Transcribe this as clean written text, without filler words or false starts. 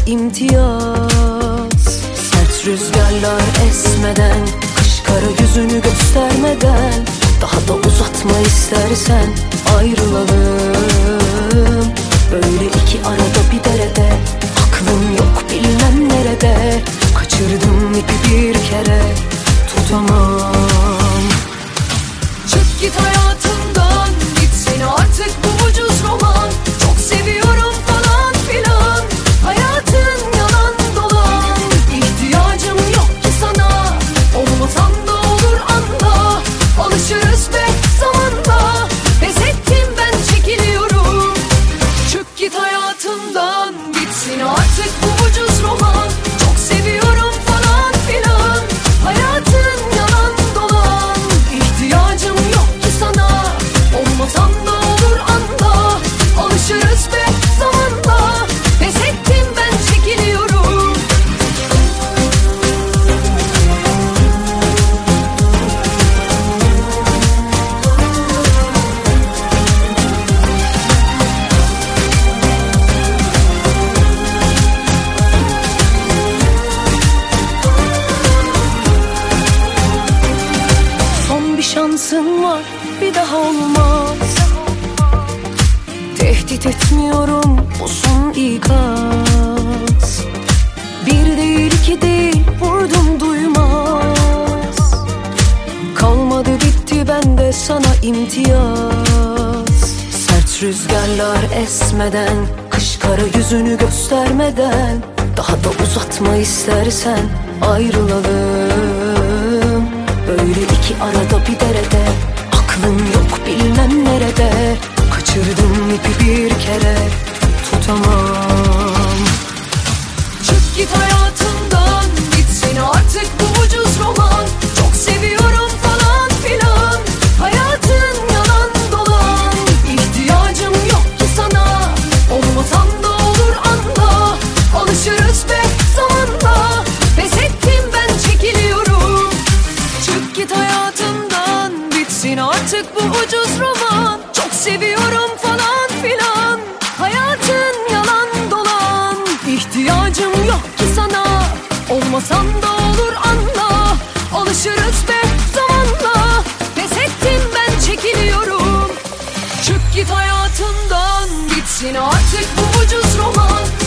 imtiyaz. Sert rüzgarlar esmeden, kış kara yüzünü göstermeden, daha da uzatma istersen ayrılalım. Böyle iki arada bir derede, aklım yok bilmem nerede. Kaçırdım ipi bir kere, tutamam. Çık git hayatımdan, gitsin artık bu ucuz roman. Çok seviyorum falan filan, hayatın yalan dolan. İhtiyacım yok ki sana, olmasan da olur anla. Alışırız be zamanla, pes ettim ben çekiliyorum. Çık git hayatımdan, gitsin artık bu ucuz roman. Çok seviyorum falan filan, hayatın yalan dolan. İhtiyacım yok ki sana, olmasan da olur anla. Alışırız be zamanla, pes ettim ben çekiliyorum. Son bir şansın var, bir daha olmaz. Tehdit etmiyorum, bu son ikaz. Bir değil iki değil, vurdum duymaz. Kalmadı bitti bende sana imtiyaz. Sert rüzgarlar esmeden, kış kara yüzünü göstermeden, daha da uzatma istersen ayrılalım. Böyle iki arada bir derede, aklım yok bilmem nerede. Kaçırdım ipi bir kere, tutamam. Çık git hayatımdan, gitsin artık bu ucuz roman. Çok seviyorum falan filan, hayatın yalan dolan. İhtiyacım yok ki sana, olmasan da olur anla. Alışırız be zamanla, pes ettim ben çekiliyorum. Çık git hayatımdan, bitsin artık bu ucuz roman. Çok seviyorum falan filan, hayatın yalan dolan. İhtiyacım yok ki sana, olmasan da olur anla. Alışırız be zamanla, pes ettim ben çekiliyorum. Çık git hayatımdan, bitsin artık bu ucuz roman.